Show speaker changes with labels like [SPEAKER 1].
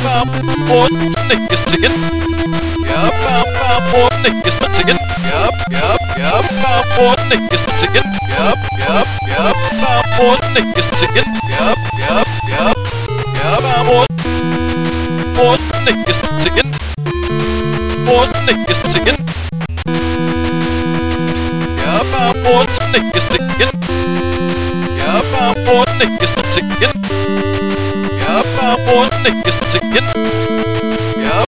[SPEAKER 1] och Nick is singing. Och Nick is singing. Och Nick is singing. Och Nick is singing. Och Nick is singing. Och Nick is singing. Och Nick is singing. Och Nick is singing. Och Nick is singing.